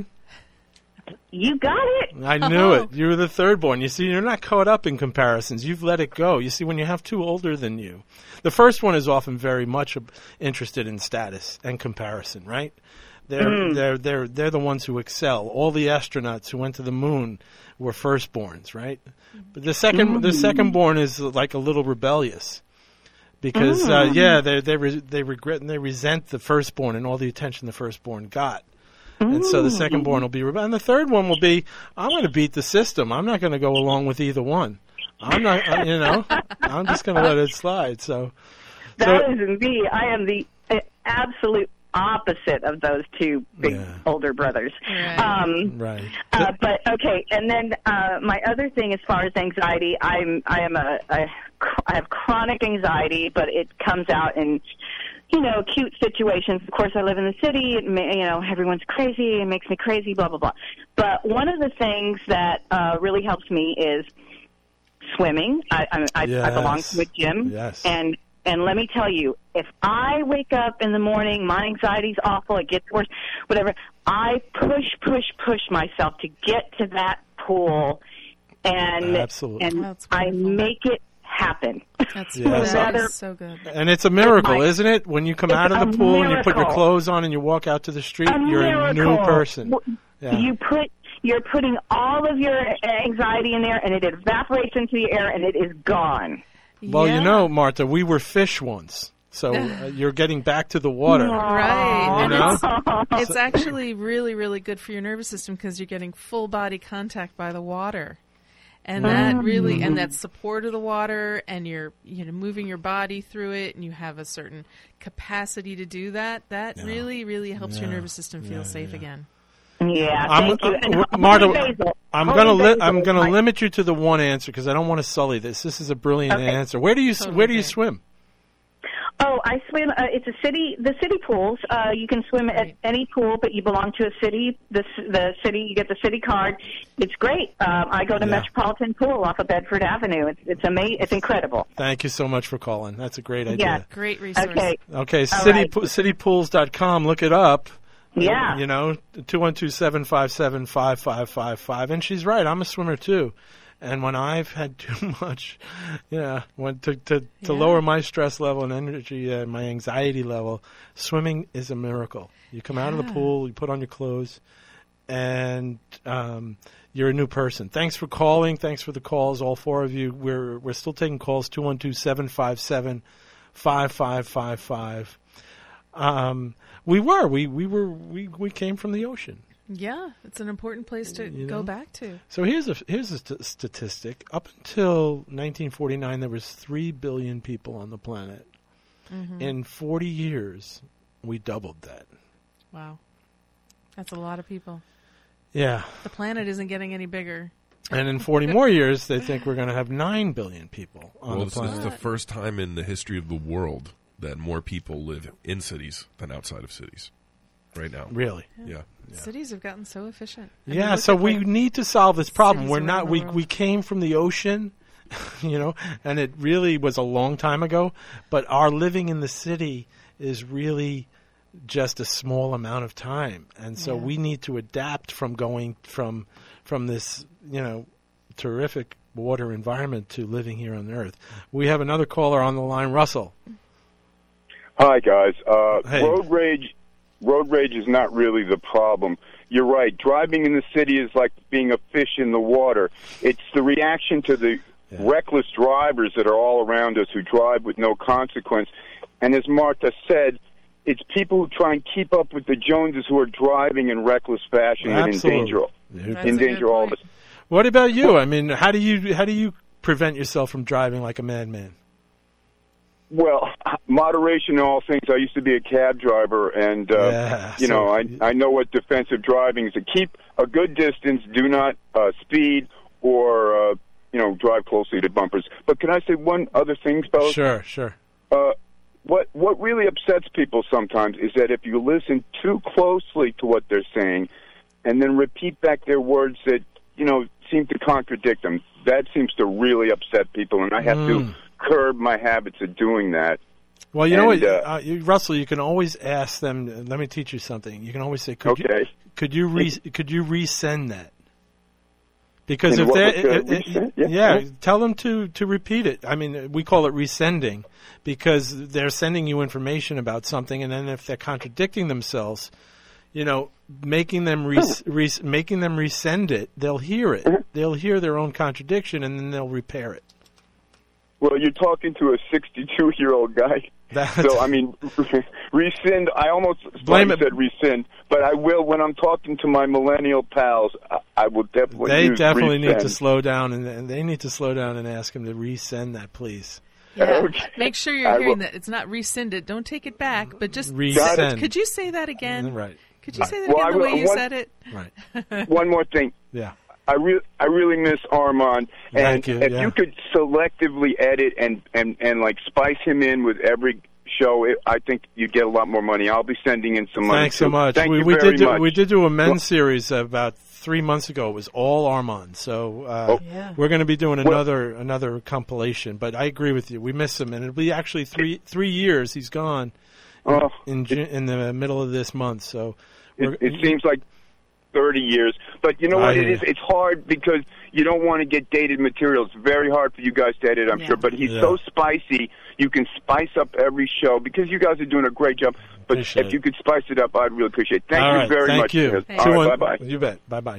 You got it. I knew it. You were the third born. You see, you're not caught up in comparisons. You've let it go. You see, when you have two older than you, the first one is often very much interested in status and comparison, right? They're the ones who excel. All the astronauts who went to the moon were firstborns, right? But the second born is like a little rebellious. Because they regret and they resent the firstborn and all the attention the firstborn got, and so the secondborn will be rebellious, and the third one will be, I'm going to beat the system. I'm not going to go along with either one. I'm not, I'm just going to let it slide. So that is me. I am the absolute opposite of those two big older brothers. Right. But okay, and then my other thing, as far as anxiety, I have chronic anxiety, but it comes out in acute situations. Of course, I live in the city. Everyone's crazy. It makes me crazy. Blah blah blah. But one of the things that really helps me is swimming. I belong to a gym, and let me tell you, if I wake up in the morning, my anxiety's awful, it gets worse, whatever, I push myself to get to that pool, and I make it happen. That's so good. And it's a miracle, isn't it? When you come out of the pool and you put your clothes on and you walk out to the street, you're a new person. Yeah. You're putting all of your anxiety in there, and it evaporates into the air, and it is gone. Well, Marta, we were fish once. So you're getting back to the water. Right. It's actually really, really good for your nervous system because you're getting full body contact by the water. And that really, and that support of the water, and you're moving your body through it, and you have a certain capacity to do that. That really, really helps your nervous system feel safe again. Yeah, thank you. Marta, I'm gonna limit you to the one answer because I don't want to sully this. This is a brilliant answer. Where do you swim? Oh, I swim. It's the city pools. You can swim at any pool, but you belong to a city. The city, you get the city card. It's great. I go to Metropolitan Pool off of Bedford Avenue. It's amazing. It's incredible. Thank you so much for calling. That's a great idea. Yeah, great resource. Okay, citypools.com. Look it up. Yeah. 212-757-5555. And she's right. I'm a swimmer too. And when I've had too much, to lower my stress level and energy, my anxiety level, swimming is a miracle. You come out of the pool, you put on your clothes, and you're a new person. Thanks for calling. Thanks for the calls, all four of you. We're still taking calls, 212-757-5555. We came from the ocean. Yeah, it's an important place to go back to. So here's a statistic. Up until 1949, there was 3 billion people on the planet. Mm-hmm. In 40 years, we doubled that. Wow. That's a lot of people. Yeah. The planet isn't getting any bigger. And in 40 more years, they think we're going to have 9 billion people on the planet. This is the first time in the history of the world that more people live in cities than outside of cities. Right now. Really? Yeah. Cities have gotten so efficient. So we need to solve this problem. We're not. We came from the ocean, and it really was a long time ago. But our living in the city is really just a small amount of time, and so we need to adapt from going from this terrific water environment to living here on Earth. We have another caller on the line, Russell. Hi guys. Hey. Road rage is not really the problem. You're right. Driving in the city is like being a fish in the water. It's the reaction to the reckless drivers that are all around us who drive with no consequence. And as Marta said, it's people who try and keep up with the Joneses who are driving in reckless fashion and endanger all of us. What about you? I mean, how do you prevent yourself from driving like a madman? Well, moderation in all things. I used to be a cab driver, and I know what defensive driving is. To keep a good distance, do not speed or drive closely to bumpers. But can I say one other thing, fellas? Sure. What really upsets people sometimes is that if you listen too closely to what they're saying, and then repeat back their words that seem to contradict them, that seems to really upset people, and I have to curb my habits of doing that. Well, you know what, Russell, you can always ask them. Let me teach you something. You can always say, "Could you resend that?" Because if they, tell them to repeat it. I mean, we call it resending because they're sending you information about something, and then if they're contradicting themselves, making them resend it, they'll hear it. They'll hear their own contradiction, and then they'll repair it. Well, you're talking to a 62-year-old guy. So, I mean, rescind, I almost said rescind, but I will, when I'm talking to my millennial pals, I will definitely They use definitely rescind. need to slow down, and they need to slow down and ask him to resend that, please. Yeah. Okay. Make sure you're hearing that. It's not rescind it. Don't take it back, but just resend. Could you say that again? Right. Could you say that again the way you said it? Right. One more thing. Yeah. I really miss Armand, and Thank you, if you could selectively edit and like spice him in with every show, I think you'd get a lot more money. I'll be sending in some money. Thanks so much. Thank you we very much. We did do a men's series about 3 months ago. It was all Armand. So we're going to be doing another compilation. But I agree with you. We miss him, and it'll be actually three years he's gone in the middle of this month. So it seems like 30 years. But you know what it is? It's hard because you don't want to get dated material. It's very hard for you guys to edit, I'm sure. But he's so spicy, you can spice up every show because you guys are doing a great job. But if you could spice it up, I'd really appreciate it. Thank you very much. Thank you. All right, bye-bye. You bet. Bye-bye.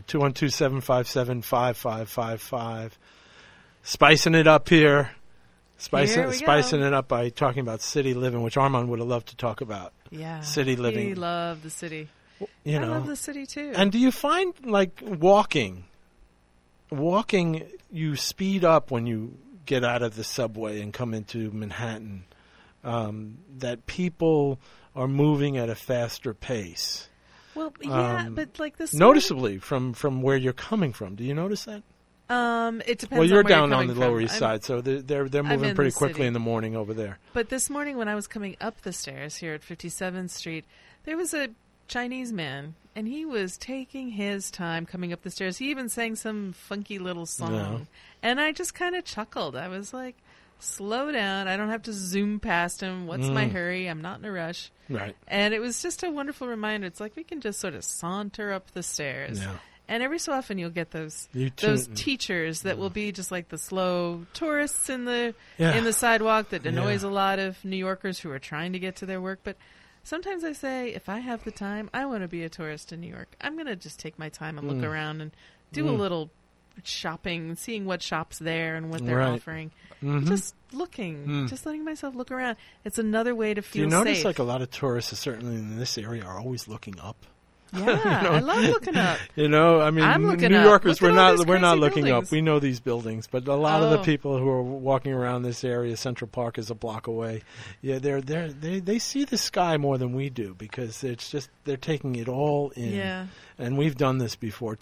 212-757-5555. Spicing it up here. Spicing it up by talking about city living, which Armand would have loved to talk about. Yeah. City living. He loved the city. I love the city too. And do you find like walking you speed up when you get out of the subway and come into Manhattan. That people are moving at a faster pace. Well, yeah, but like this noticeably from where you're coming from. Do you notice that? It depends. Well, you're on where down you're on the coming Lower from. East Side, so they're moving pretty quickly in the morning over there. But this morning, when I was coming up the stairs here at 57th Street, there was a Chinese man, and he was taking his time coming up the stairs. He even sang some funky little song, and I just kind of chuckled. I was like, slow down. I don't have to zoom past him. What's my hurry? I'm not in a rush. Right. And it was just a wonderful reminder. It's like we can just sort of saunter up the stairs. Yeah. And every so often you'll get those teachers that will be just like the slow tourists in the sidewalk that annoys a lot of New Yorkers who are trying to get to their work. But sometimes I say, if I have the time, I want to be a tourist in New York. I'm going to just take my time and look around and do a little shopping, seeing what shop's there and what they're offering. Just looking, just letting myself look around. It's another way to feel safe. Do you notice like a lot of tourists, certainly in this area, are always looking up? Yeah, I love looking up. You know, I mean, I'm looking New up. Yorkers, Look at we're not looking buildings. up. We know these buildings, but a lot of the people who are walking around this area, Central Park is a block away. Yeah, they see the sky more than we do because it's just they're taking it all in. Yeah. And we've done this before.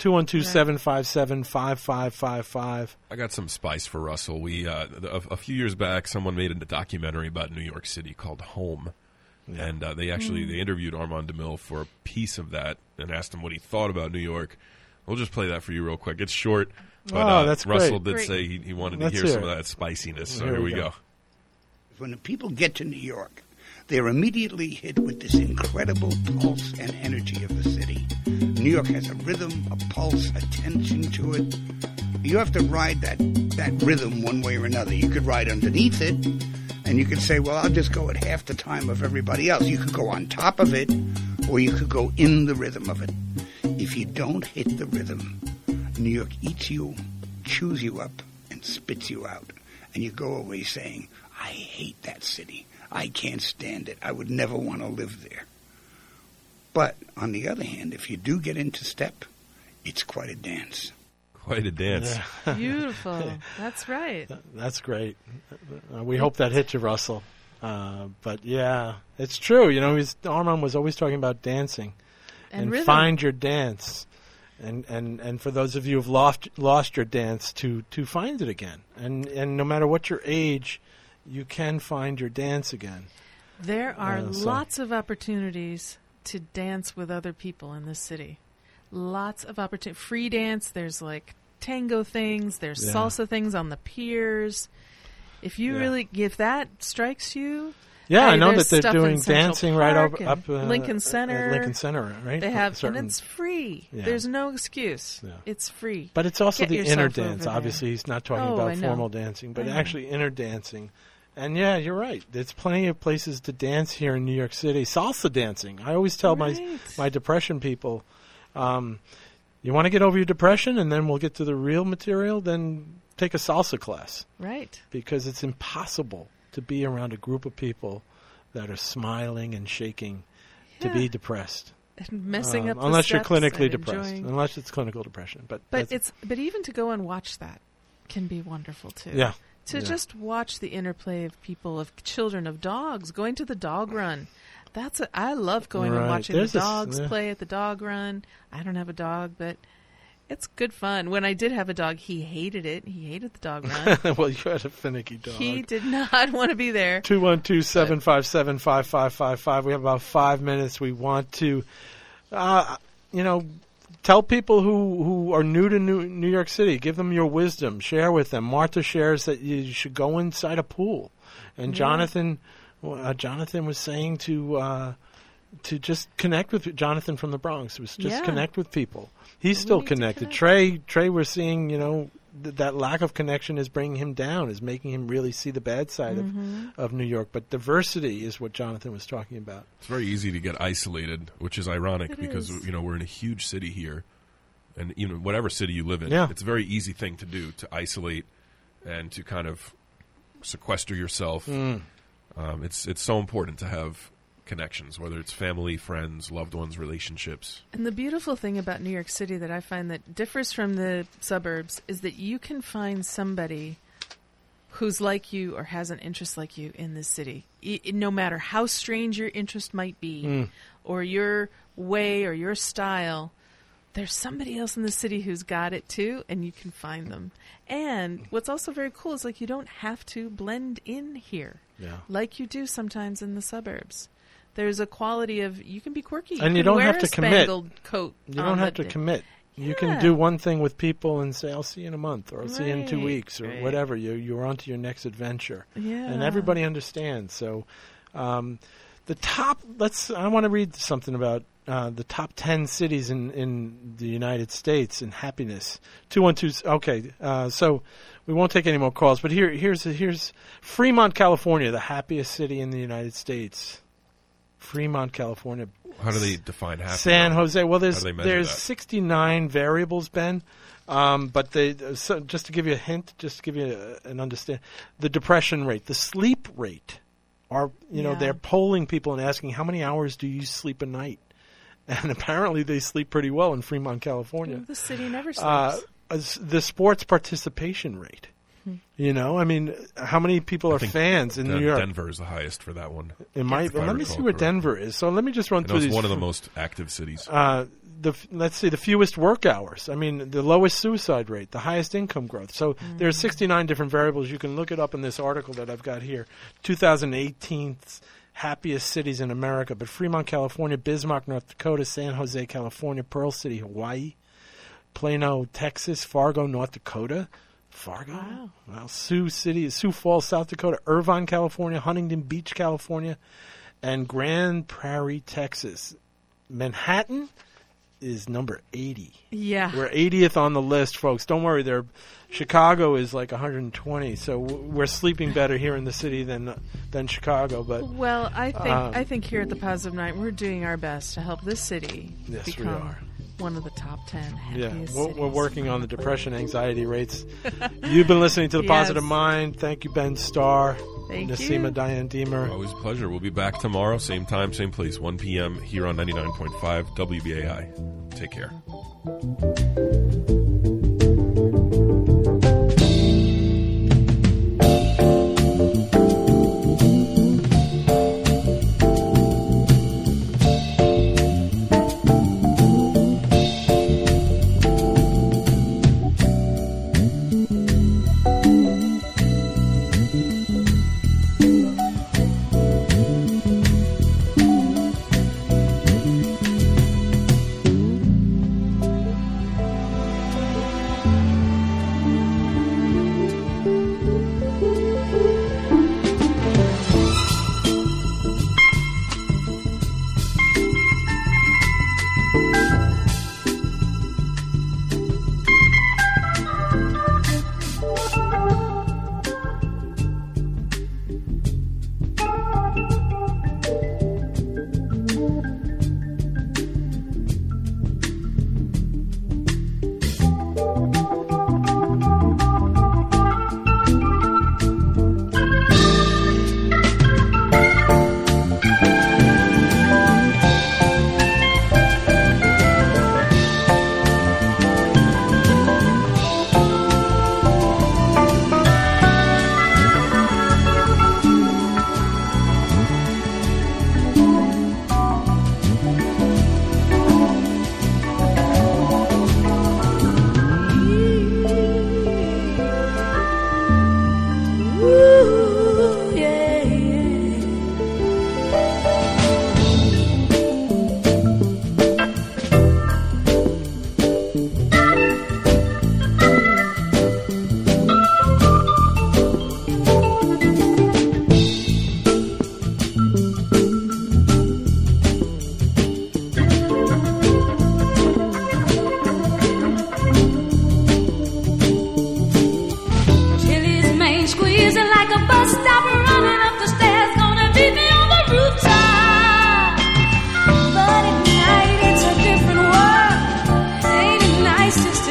212-757-5555. I got some spice for Russell. We a few years back, someone made a documentary about New York City called Home. Yeah. And they interviewed Armand DeMille for a piece of that and asked him what he thought about New York. We'll just play that for you real quick. It's short, but that's Russell great. did say he wanted to hear some of that spiciness. So here we go. When the people get to New York, they're immediately hit with this incredible pulse and energy of the city. New York has a rhythm, a pulse, a tension to it. You have to ride that rhythm one way or another. You could ride underneath it, and you could say, well, I'll just go at half the time of everybody else. You could go on top of it, or you could go in the rhythm of it. If you don't hit the rhythm, New York eats you, chews you up, and spits you out. And you go away saying, I hate that city. I can't stand it. I would never want to live there. But, on the other hand, if you do get into step, it's quite a dance. Quite a dance. Yeah. Beautiful. That's right. That's great. We hope that hit you, Russell. But yeah, it's true. You know, Armand was always talking about dancing and find your dance. And for those of you who've lost your dance, to find it again. And no matter what your age, you can find your dance again. There are lots of opportunities to dance with other people in this city. Lots of opportunity. Free dance. There's like tango things. There's salsa things on the piers. If you if that strikes you, I know that they're doing dancing right up Lincoln Center. Lincoln Center, right? They have, and it's free. Yeah. There's no excuse. Yeah. It's free. But it's also the inner dance. Obviously, he's not talking about formal dancing, but actually inner dancing. And yeah, you're right. There's plenty of places to dance here in New York City. Salsa dancing. I always tell my depression people, you want to get over your depression and then we'll get to the real material, then take a salsa class. Right. Because it's impossible to be around a group of people that are smiling and shaking to be depressed. And messing up the unless you're steps clinically and depressed. enjoying. Unless it's clinical depression. But even to go and watch that can be wonderful too. Yeah. To just watch the interplay of people, of children, of dogs, going to the dog run. I love going and watching the dogs play at the dog run. I don't have a dog, but it's good fun. When I did have a dog, he hated it. He hated the dog run. Well, you had a finicky dog. He did not want to be there. 212-757-5555. We have about 5 minutes. We want to, tell people who are new to New York City, give them your wisdom, share with them. Martha shares that you should go inside a pool, and Jonathan was saying to just connect with Jonathan from the Bronx. Was just connect with people. He's still connected. Trey, we're seeing that lack of connection is bringing him down, is making him really see the bad side of New York. But diversity is what Jonathan was talking about. It's very easy to get isolated, which is ironic because we're in a huge city here, and whatever city you live in, it's a very easy thing to do, to isolate and to kind of sequester yourself. It's so important to have connections, whether it's family, friends, loved ones, relationships. And the beautiful thing about New York City that I find that differs from the suburbs is that you can find somebody who's like you or has an interest like you in this city. No matter how strange your interest might be or your way or your style, there's somebody else in the city who's got it too, and you can find them. And what's also very cool is like you don't have to blend in here like you do sometimes in the suburbs. There's a quality of you can be quirky. And you don't wear have to a commit. spangled coat. You don't have to commit. You can do one thing with people and say, I'll see you in a month, or I'll see you in 2 weeks, or whatever. You're on to your next adventure. Yeah. And everybody understands. So the top, I want to read something about the top 10 cities in the United States in happiness. 212, okay, so we won't take any more calls, but here's Fremont, California, the happiest city in the United States. Fremont, California. How do they define happy? There's that? 69 variables, Ben. But just to give you a hint, just to give you an understanding, the depression rate, the sleep rate, they're polling people and asking how many hours do you sleep a night, and apparently they sleep pretty well in Fremont, California. The city never sleeps. The sports participation rate. I mean, how many people are fans in New York? Denver is the highest for that one. It might. Let me see where Denver is. So let me just run through these. It's one of the most active cities. Let's see, the fewest work hours. I mean, the lowest suicide rate, the highest income growth. So there's 69 different variables. You can look it up in this article that I've got here. 2018's happiest cities in America. But Fremont, California, Bismarck, North Dakota, San Jose, California, Pearl City, Hawaii, Plano, Texas, Fargo, North Dakota. Fargo? Wow. Sioux Falls, South Dakota, Irvine, California, Huntington Beach, California, and Grand Prairie, Texas. Manhattan is number 80. Yeah. We're 80th on the list, folks. Don't worry. Chicago is like 120, so we're sleeping better here in the city than Chicago. But well, I think here at the Positive Night, we're doing our best to help this city become we are. One of the top 10 happiest cities. We're working on the depression, anxiety rates. You've been listening to The Positive Mind. Thank you, Ben Starr. Thank Nassima you. Diane Deemer. Always a pleasure. We'll be back tomorrow, same time, same place, 1 p.m. here on 99.5 WBAI. Take care. Nice to